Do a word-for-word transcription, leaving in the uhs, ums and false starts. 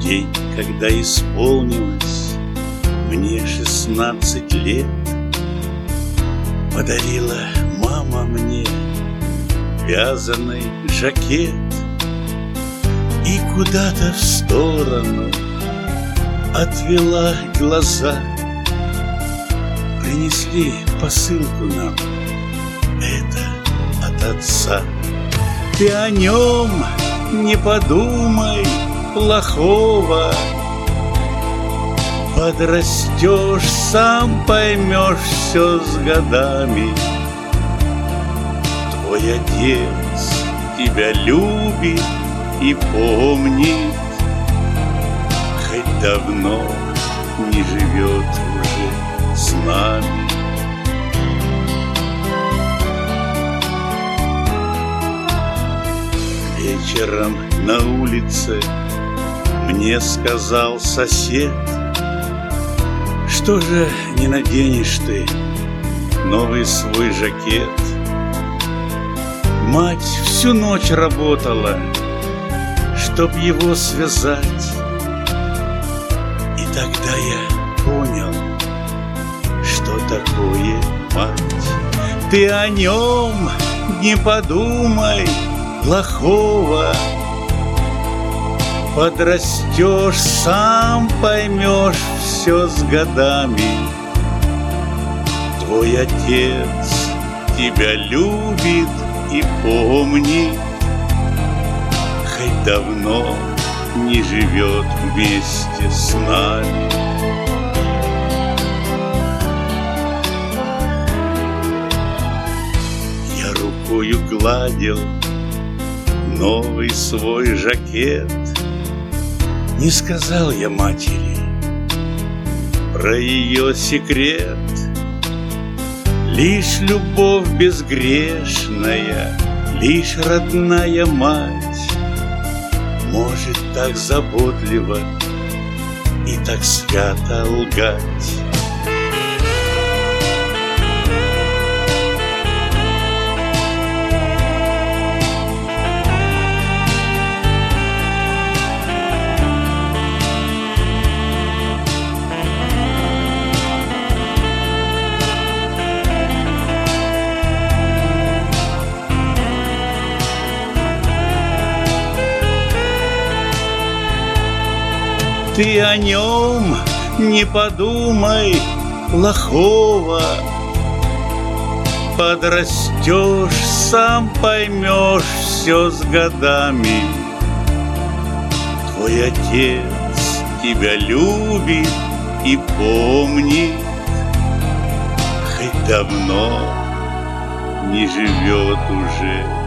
день, когда исполнилось мне шестнадцать лет, подарила мама мне вязаный жакет и куда-то в сторону отвела глаза. Принесли посылку нам, это от отца. Ты о нем не подумай плохого, подрастешь, сам поймешь все с годами. Твой отец тебя любит и помнит, хоть давно не живет уже с нами. Вечером на улице мне сказал сосед: что же не наденешь ты новый свой жакет? Мать всю ночь работала, чтоб его связать. И тогда я понял, что такое мать. Ты о нем не подумай плохого, подрастешь, сам поймешь все с годами. Твой отец тебя любит и помнит, хоть давно не живет вместе с нами. Я рукою гладил новый свой жакет. Не сказал я матери про ее секрет. Лишь любовь безгрешная, лишь родная мать может так заботливо и так свято лгать. Ты о нем не подумай плохого, подрастешь, сам поймешь все с годами. Твой отец тебя любит и помнит, хоть давно не живет уже